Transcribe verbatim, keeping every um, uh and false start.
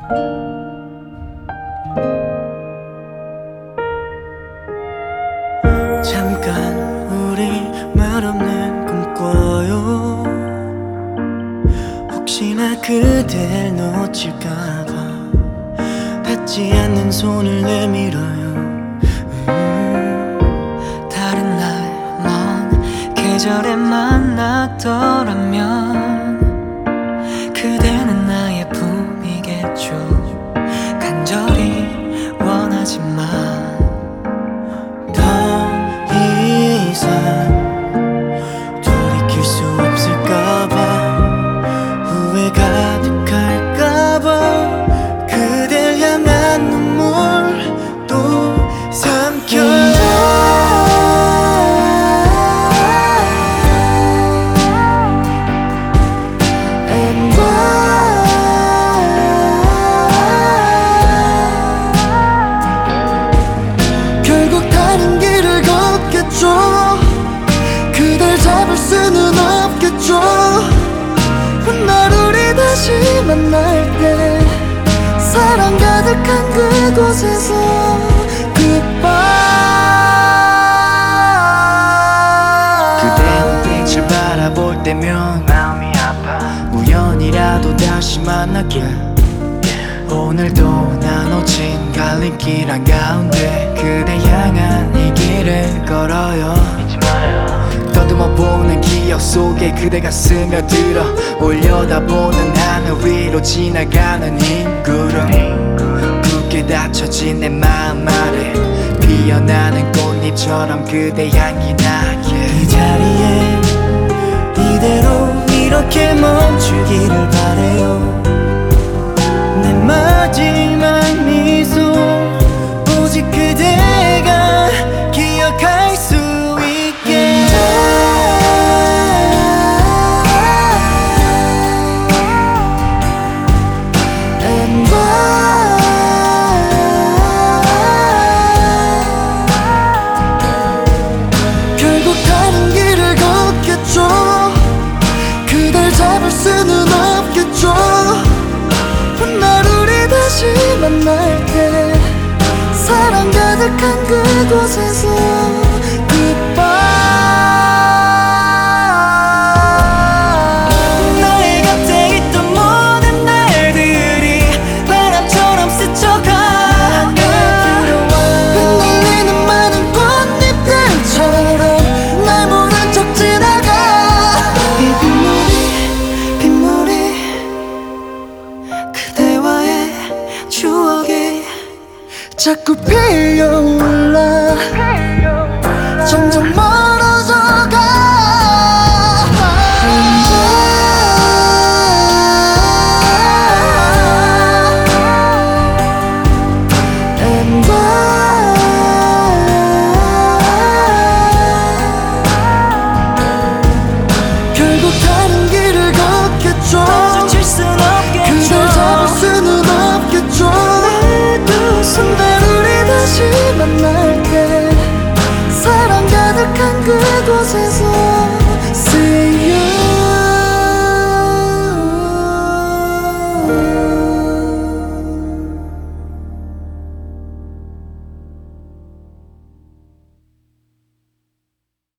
잠깐 우리 말없는 꿈 꿔요. 혹시나 그댈 놓칠까봐 닿지 않는 손을 내밀어요. 음, 다른 날 먼 계절에 만났더라면 그대는 나의 품이겠죠. 간절히 원하지만 더 이상 돌이킬 수 없을까봐, 후회 가득할까봐 그댈 향한 눈물도 삼켜요. And 결국 다른 길을 걷겠죠. 그댈 잡을 수는 없겠죠. 훗날 우리 다시 만날 때 사랑 가득한 그곳에서 goodbye. 그대의 빛을 바라볼 때면 마음이 아파. 우연이라도 다시 만날게. 오늘도 나눠진 갈림길 한가운데 그대 향한 이 길을 걸어요. 더듬어 보는 기억 속에 그대가 스며들어 올려다보는 하늘 위로 지나가는 흰 구름. 굳게 닫혀진 내 마음 아래 피어나는 꽃잎처럼 그대 향기 나게. 이 자리에 이대로 이렇게 멈추기를 바래요. 내 마지막 미소 오직 그대가 기억할 수 있게. And 결국 다른 길을 걷겠죠. 그댈 잡을 수는 없겠죠. 훗날 우리 다시 만날 때 사랑 가득한 그곳에서 goodbye. 너의 곁에 있던 모든 날들이 바람처럼 스쳐가. 흩날리는 많은 꽃잎들처럼 날 모른 척 지나가. 이 빗물이 빗물이 그대와의 추억이 자꾸 피어올라 점점 멀어져가. And 결국 다른 길을 걷겠죠. 그댈 잡을 수는 없겠죠. 훗날 우리 다시 만날 때 사랑 가득한 그곳에서